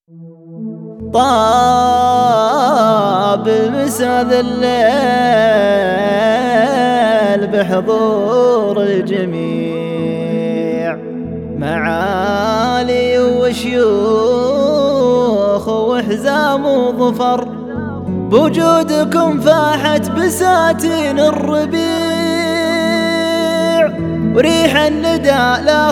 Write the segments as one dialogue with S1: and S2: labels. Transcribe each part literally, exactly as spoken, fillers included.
S1: طاب المسا ذا الليل بحضور الجميع، معالي وشيوخ وحزام وظفر، بوجودكم فاحت بساتين الربيع، وريح الندى لا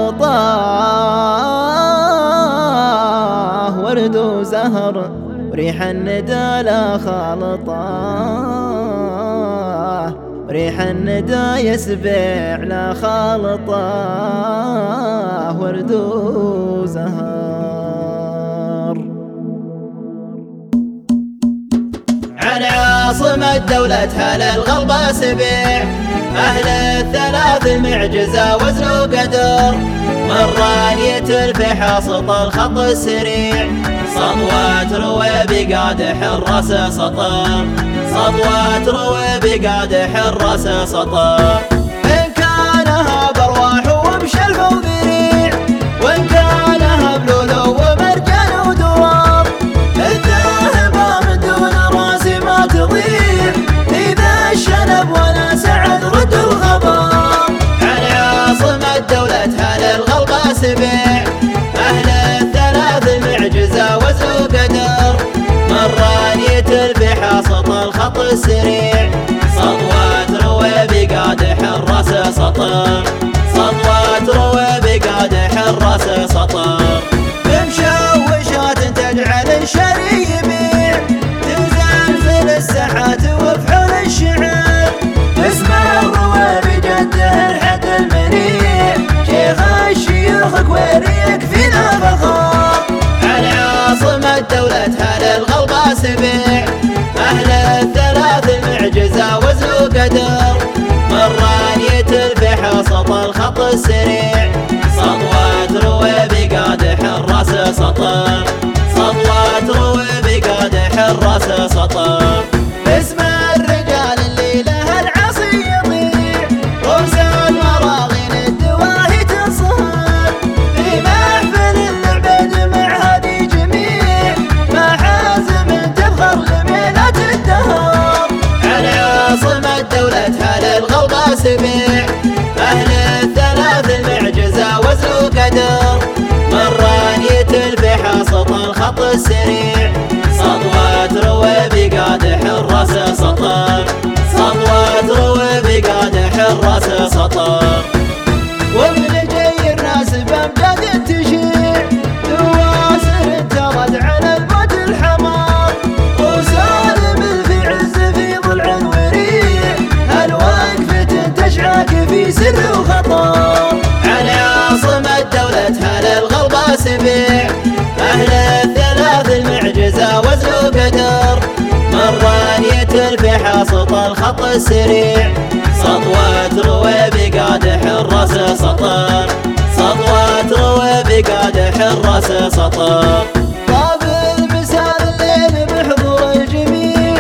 S1: خالطاه ورد وزهر، وريح الندى لا خالطاه ريح الندى يسبع لا خالطاه ورد وزهر.
S2: عن عاصمة دولتها للغلبة سبيع، أهل الثلاث المعجزة وزن وقدر، من رانية الفحاصط الخط السريع، سطوات روي بقادح الراس سطر، سطوات روي بقادح الراس سطر، إن كانها برواح وبشلف وذريع، وإن كانها بلولو ومرجان ودوار، الذاهبة من دون راس ما تضيع، إذا الشنب ولا سعد رد الخبر. عن عاصمة دولتها للغلبة سبيع، أهل الثلاث المعجزة وزن وقدر، من رانية الفحاصط الخط السريع، سطوات روي بقادح الراس سطر، سطوات روي بقادح الراس سطر، بمشوشات تجعل الشري يبيع، تزلزل الساحات وفحول الشعر، اسم الروي بجده الحد المنيع، شيخ الشيوخ كويريك فينا فخار. عن عاصمة دولتها للغلبة سبيع، أهل الثلاث المعجزة وزن وقدر، من رانية الفحاصط الخط السريع، سطوات روي بقادح الراس سطر، سطوات روي بقادح الراس سطر، اسم الرجال اللي لها العصي يضيع، رمز المراغين الدواهي تصهر، في محفل العبيد مع هادي جميع، محازم تفخر لميلات الدهر. عن عاصمة دولتها للغلبة سبيع، أهل الثلاث المعجزة وزن وقدر، من رانية الفحاصط الخط السريع، سطوات روي بقادح الراس سطر، سطوات روي بقادح الراس سطر، وابن جير ناس بامجاد تشيع، دواسر ترد على الموت الحمار، وسالم في عز في ضلع وريع، هالوقفة تشعاك في سر وخطر. عن عاصمة دولتها للغلبة سبيع، أهل الثلاث المعجزة وزن وقدر، من رانية الفحاصط الخط السريع، سطوات روي بقادح الراس سطر، سطوات روي بقادح الراس سطر،
S1: طاب المسا ذا الليل بحضور الجميع،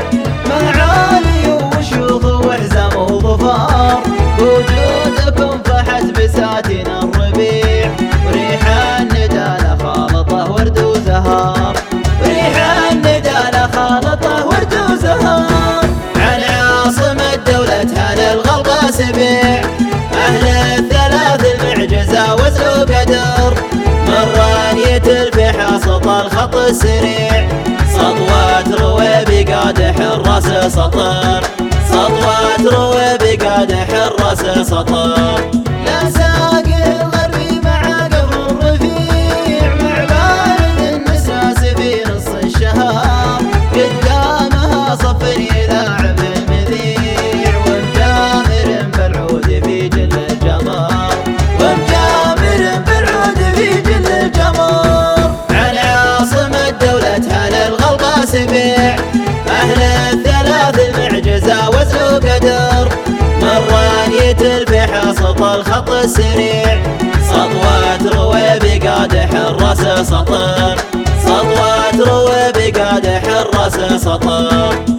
S1: معالي وشيوخ وحزام وظفار، بوجودكم فحت بساتين الربيع، وريح الندى لا خالطه ورد وزهر، وريح الندى لا خالطه ورد وزهر.
S2: عن عاصمة دولتها للغلبة سبيع، أهل الثلاث المعجزة وزن وقدر، من رانية الفحاصط الخط السريع، سطوات روي بقادح الراس سطر، سطوات روي بقادح الراس سطر،
S1: لا ساقي الغربي مع قبر الرفيع، مع بارد النساس في نص الشهر، قدامها صف يلاعب المذيع، ومجامر بالعود في جل الجمر، ومجامر بالعود في جل الجمر.
S2: عن عاصمة دولتها للغلبة سبيع، أهل الثلاث المعجزة وزن وقدر، من رانية الفحاصط الخط السريع، سطوات روي بقادح الراس سطر، سطوات روي بقادح الراس سطر.